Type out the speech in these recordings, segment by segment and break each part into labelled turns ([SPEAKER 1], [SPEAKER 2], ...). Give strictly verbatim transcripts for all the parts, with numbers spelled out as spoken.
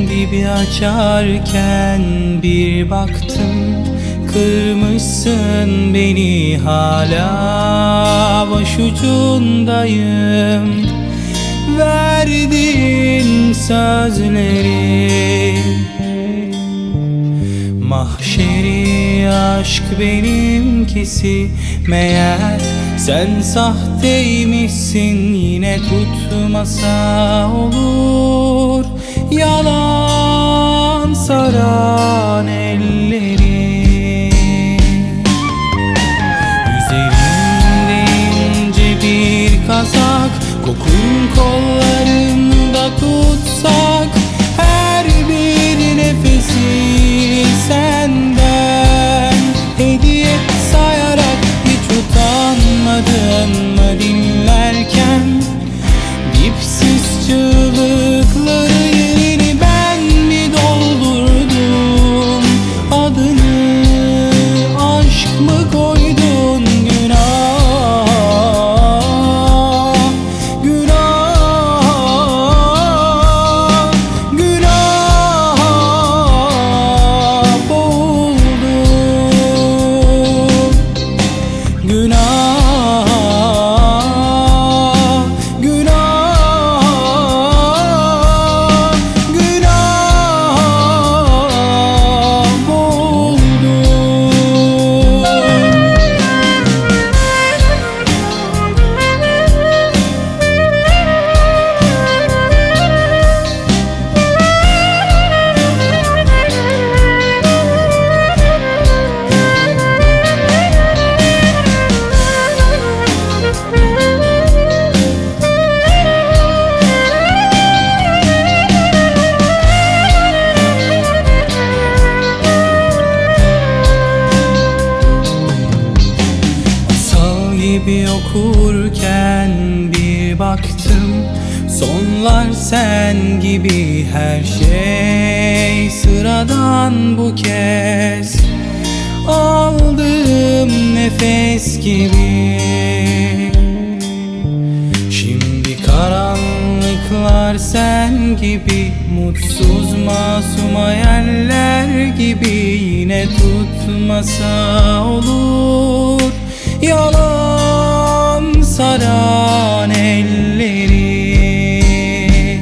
[SPEAKER 1] dibi açarken bir baktım, kırmışsın beni, hala başucundayım. Verdiğin sözleri, mahşeri aşk benimkisi, meğer sen sahteymişsin. Yine tutmasa olur yalan saran elleri. Üzerimde ince bir kazak, kokun kollarımda tutsak, her bir nefesi senden hediye sayarak, hiç utanmadın mı dinlerken dipsiz çığlıkları? Yeni ben mi doldurdum adını, aşk mı koydun günah? Günah, günah boğuldum. Günah, gibi okurken bir baktım, sonlar sen gibi, her şey sıradan bu kez. Aldığım nefes gibi, şimdi karanlıklar sen gibi, mutsuz masum hayaller gibi. Yine tutmasa olur yalan saran elleri.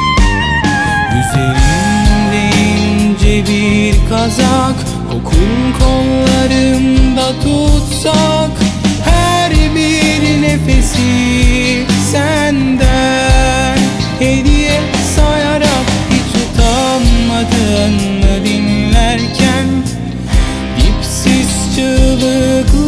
[SPEAKER 1] Üzerimde ince bir kazak, kokun kollarımda tutsak, her bir nefesi senden hediye sayarak, hiç utanmadın mı dinlerken dipsiz çığlıklar?